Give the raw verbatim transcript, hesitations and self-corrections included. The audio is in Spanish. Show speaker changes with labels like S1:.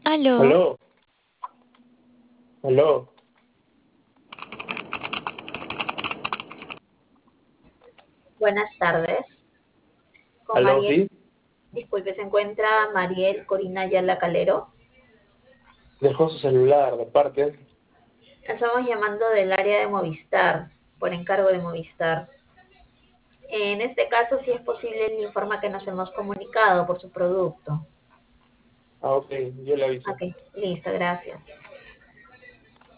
S1: Aló,
S2: Aló, aló,
S3: Buenas tardes. Con
S2: aló,
S3: Mariel,
S2: sí.
S3: disculpe, se encuentra Mariel Corina Ayala Calero.
S2: Dejó su celular de parte.
S3: Estamos llamando del área de Movistar, por encargo de Movistar. En este caso, si es posible, le informa que nos hemos comunicado por su producto.
S2: Ah, ok, yo le aviso.
S3: Ok, listo, gracias.